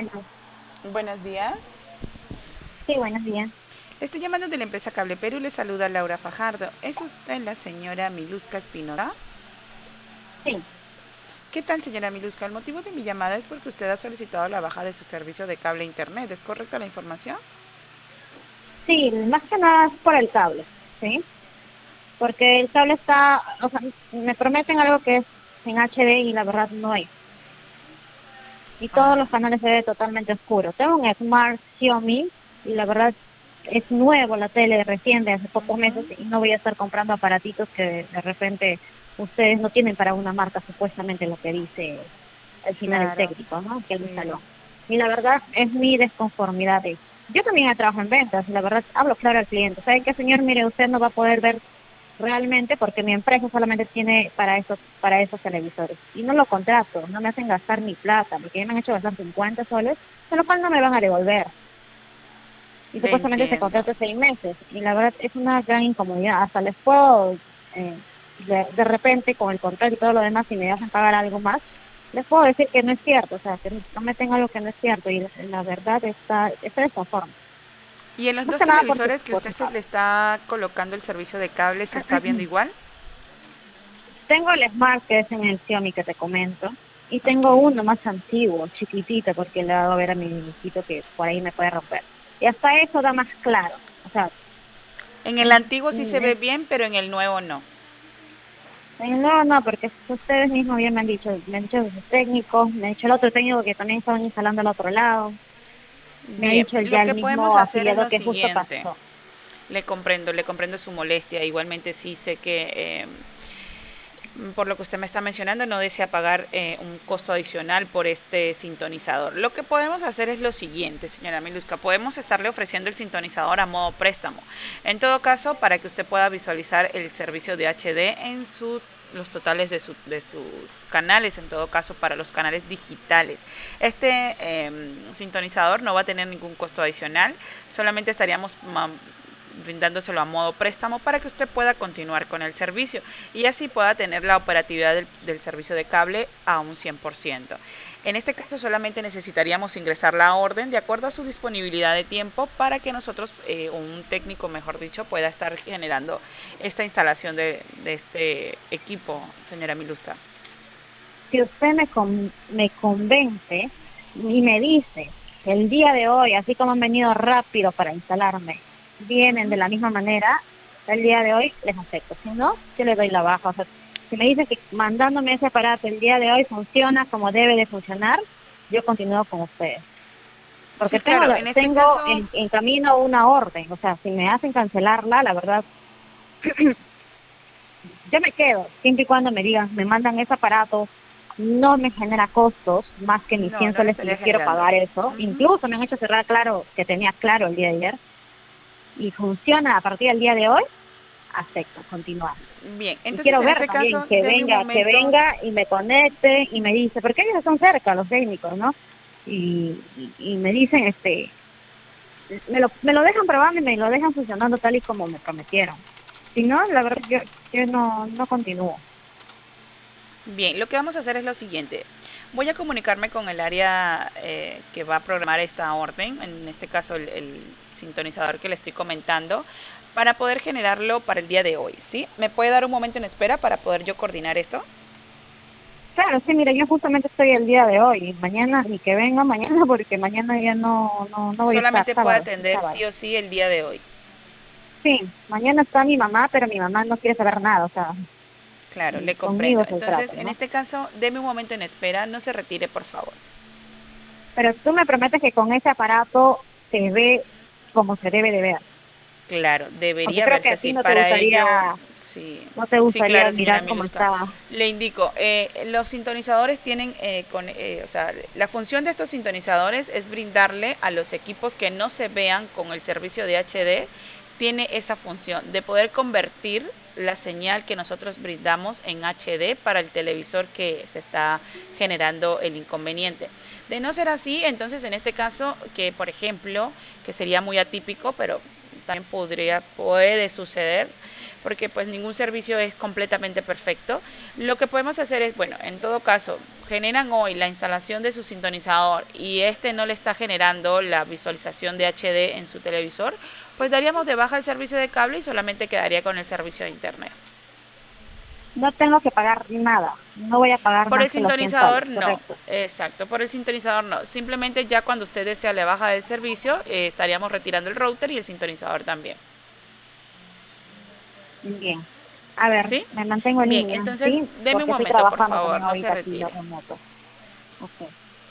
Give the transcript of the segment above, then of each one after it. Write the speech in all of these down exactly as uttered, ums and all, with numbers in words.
Aló. Buenos días. Sí, buenos días. Le estoy llamando de la empresa Cable Perú. Le saluda Laura Fajardo. ¿Es usted la señora Miluska Espinosa? Sí, ¿Qué tal, señora Miluska? El motivo de mi llamada es porque usted ha solicitado la baja de su servicio de cable e internet. ¿Es correcta la información? sí, más que nada es por el cable, ¿sí? Porque el cable está, o sea, me prometen algo que es en H D y la verdad no hay. Y todos Ah, los canales se ve totalmente oscuro. Tengo un Smart Xiaomi y la verdad es nuevo la tele, recién de hace pocos meses ujú. y no voy a estar comprando aparatitos que de repente ustedes no tienen para una marca, supuestamente lo que dice al final el Claro, técnico, ¿no? Que lo sí. instaló. Y la verdad es mi desconformidad de eso. Yo también trabajo en ventas y la verdad hablo claro al cliente. ¿Sabe qué, señor? Mire, usted no va a poder ver realmente porque mi empresa solamente tiene para esos, para esos televisores. Y no lo contrato, no me hacen gastar mi plata, porque ya me han hecho gastar cincuenta soles, con lo cual no me van a devolver. Y Le supuestamente ese entiendo. contrato es seis meses. Y la verdad es una gran incomodidad. Hasta les puedo, eh, de, de repente, con el contrato y todo lo demás, si me hacen pagar algo más, les puedo decir que no es cierto, o sea, que prometen algo que no es cierto y la, la verdad está, está de esta forma. ¿Y en los Más dos que nada por su, televisores que por usted su se le cable. está colocando el servicio de cable se está viendo igual? Tengo el Smart que es en el Xiaomi que te comento y Ok. tengo uno más antiguo, chiquitito, porque le hago ver a mi niñito que por ahí me puede romper. Y hasta eso da más claro, o sea, En el es, antiguo sí se ve es- bien, pero en el nuevo no. no, no, porque ustedes mismos bien me han dicho, me han dicho sus técnicos, me ha dicho el otro técnico que también estaban instalando al otro lado, me ha Bien, dicho el lo ya el que podemos mismo hacer es afiliado lo que justo siguiente. pasó. Le comprendo, le comprendo su molestia. Igualmente sí sé que eh, por lo que usted me está mencionando no desea pagar eh, un costo adicional por este sintonizador. Lo que podemos hacer es lo siguiente, señora Miluska. Podemos estarle ofreciendo el sintonizador a modo préstamo. En todo caso, para que usted pueda visualizar el servicio de H D en su los totales de, su, de, sus canales, en todo caso para los canales digitales. Este eh, sintonizador no va a tener ningún costo adicional, solamente estaríamos brindándoselo a modo préstamo para que usted pueda continuar con el servicio y así pueda tener la operatividad del, del servicio de cable a un cien por ciento. En este caso solamente necesitaríamos ingresar la orden de acuerdo a su disponibilidad de tiempo para que nosotros, eh, un técnico mejor dicho, pueda estar generando esta instalación de, de este equipo, señora Miluska. Si usted me, con, me convence y me dice que el día de hoy, así como han venido rápido para instalarme, vienen de la misma manera, el día de hoy les acepto. Si no, yo le doy la baja. O sea, si me dice que mandándome ese aparato el día de hoy funciona como debe de funcionar, yo continúo con ustedes. Sí, Porque tengo, claro, la- en este tengo caso, en, en camino una orden. O sea, si me hacen cancelarla, la verdad, yo me quedo, siempre y cuando me digan, me mandan ese aparato, no me genera costos más que mis no, cien no le soles que estaría yo quiero generando. pagar eso. Ujú. Incluso me han hecho cerrar claro que tenía claro el día de ayer y funciona a partir del día de hoy, acepto, continuar. Bien, Y entonces quiero en ver este también caso, que deme un venga, que momento. venga y me conecte y me dice, porque ellos están cerca, los técnicos, ¿no? Y, y, y me dicen, este, me lo, me lo dejan probando y me lo dejan funcionando tal y como me prometieron. Si no, la verdad, yo, yo no, no continúo. Bien, lo que vamos a hacer es lo siguiente. Voy a comunicarme con el área eh, que va a programar esta orden, en este caso el, el sintonizador que le estoy comentando, para poder generarlo para el día de hoy, ¿sí? ¿Me puede dar un momento en espera para poder yo coordinar esto? Claro, sí, mira, yo justamente estoy el día de hoy, y mañana, y que venga mañana, porque mañana ya no, no, no voy a estar, Solamente puede sábado, el atender sábado. sí o sí el día de hoy. Sí, mañana está mi mamá, pero mi mamá no quiere saber nada, o sea, Claro, le conmigo comprendo. es el Entonces, trato, en ¿no? este caso, deme un momento en espera, no se retire, por favor. Pero tú me prometes que con ese aparato se ve como se debe de ver, Claro, porque debería creo que verse a ti así. no te Para gustaría, ello, sí, no te sí, gustaría claro, señora mirar cómo Miluska. está. Le indico, eh, los sintonizadores tienen, eh, con, eh, o sea, la función de estos sintonizadores es brindarle a los equipos que no se vean con el servicio de H D, tiene esa función de poder convertir la señal que nosotros brindamos en H D para el televisor que se está generando el inconveniente. De no ser así, entonces en este caso, que por ejemplo, que sería muy atípico, pero también podría, puede suceder, porque pues ningún servicio es completamente perfecto. Lo que podemos hacer es, bueno, en todo caso, generan hoy la instalación de su sintonizador y este no le está generando la visualización de H D en su televisor, pues daríamos de baja el servicio de cable y solamente quedaría con el servicio de internet. No tengo que pagar nada, no voy a pagar Por más el que los cien soles, sintonizador no, correcto. exacto, por el sintonizador no. Simplemente ya cuando usted desea la baja del servicio, eh, estaríamos retirando el router y el sintonizador también. Bien. A ver, ¿Sí? me mantengo en Bien, línea, entonces ¿sí? deme un Porque estoy momento, por trabajando favor, también no se ahorita aquí, lo retire. remoto. Ok.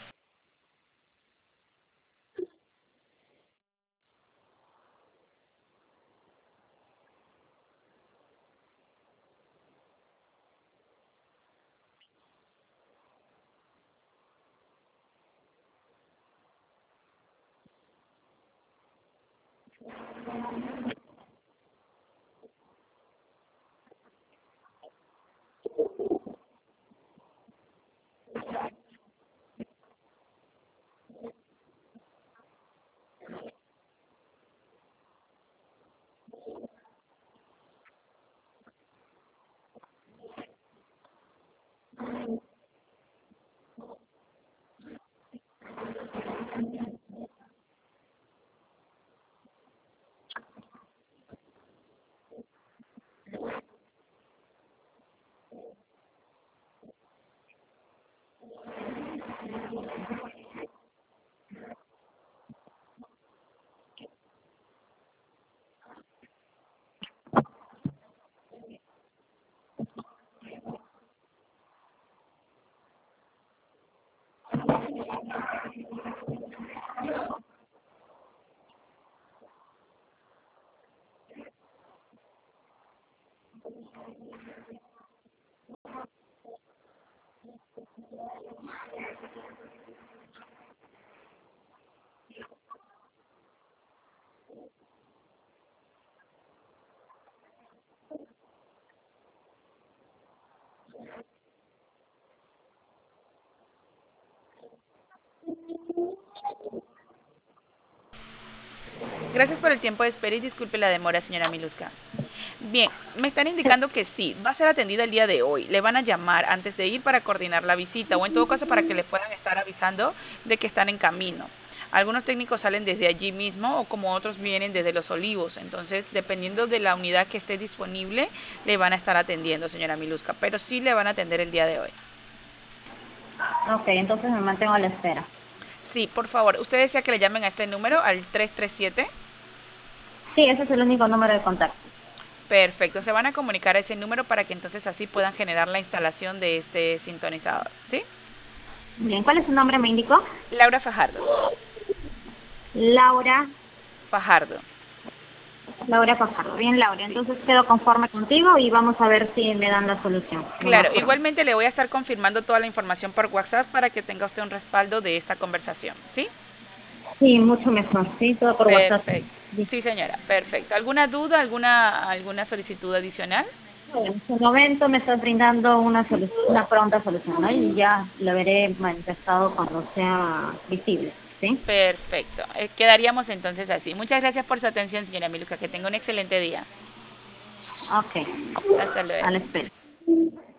Gracias por el tiempo de espera y disculpe la demora, señora Miluska. Bien, me están indicando que sí, va a ser atendida el día de hoy. Le van a llamar antes de ir para coordinar la visita o en todo caso para que le puedan estar avisando de que están en camino. Algunos técnicos salen desde allí mismo o como otros vienen desde Los Olivos. Entonces, dependiendo de la unidad que esté disponible, le van a estar atendiendo, señora Miluska. Pero sí le van a atender el día de hoy. Ok, entonces me mantengo a la espera. Sí, por favor. ¿Usted desea que le llamen a este número, al tres tres siete? Sí, ese es el único número de contacto. Perfecto, se van a comunicar a ese número para que entonces así puedan generar la instalación de este sintonizador, ¿sí? Bien, ¿cuál es su nombre, me indicó? Laura Fajardo. Laura, Fajardo. Laura Fajardo. Bien, Laura, Sí. entonces quedo conforme contigo y vamos a ver si me dan la solución, lo más Claro, pronto. igualmente le voy a estar confirmando toda la información por WhatsApp para que tenga usted un respaldo de esta conversación, ¿sí? Sí, mucho mejor, sí, todo por WhatsApp. Perfecto. Bien. Sí, señora, perfecto. ¿Alguna duda, alguna, alguna solicitud adicional? En su momento me estás brindando una, solu- una pronta solución, ¿no? Y ya lo veré manifestado cuando sea visible, ¿sí? Perfecto. Eh, quedaríamos entonces así. Muchas gracias por su atención, señora Miluska. Que tenga un excelente día. Ok, Hasta luego. a la espera.